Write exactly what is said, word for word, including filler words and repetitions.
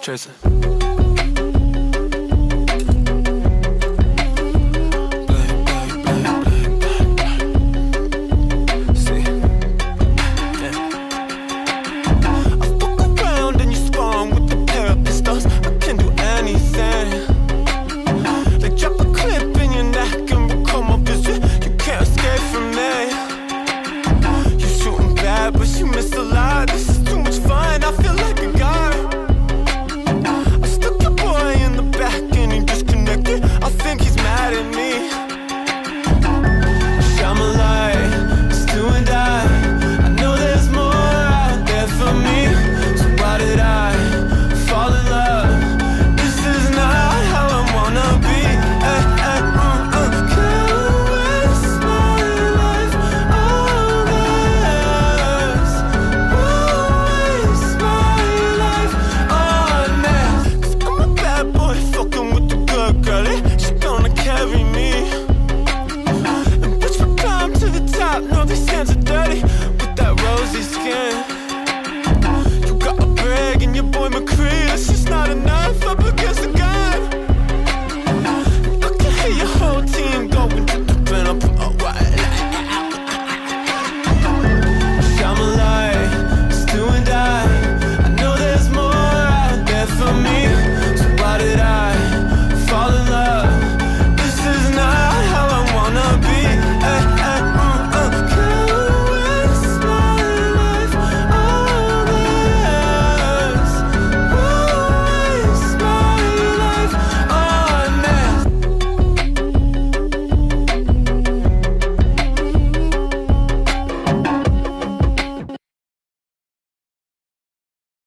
Jason. But you missed a lot. This is too much fun. I feel like a god. I stuck your boy in the back and he disconnected. I think he's mad at me. Shine my light, it's do and die. I know there's more out there for me. So why did I fall in love? This is not how I wanna be. Ay, ay, uh, uh. Can't waste my life on this. Won't waste my life on this. 'Cause I'm a bad boy fucking with the good girlie. She gonna carry me. And bitch, we climb to the top. No, these hands are dirty with that rosy skin.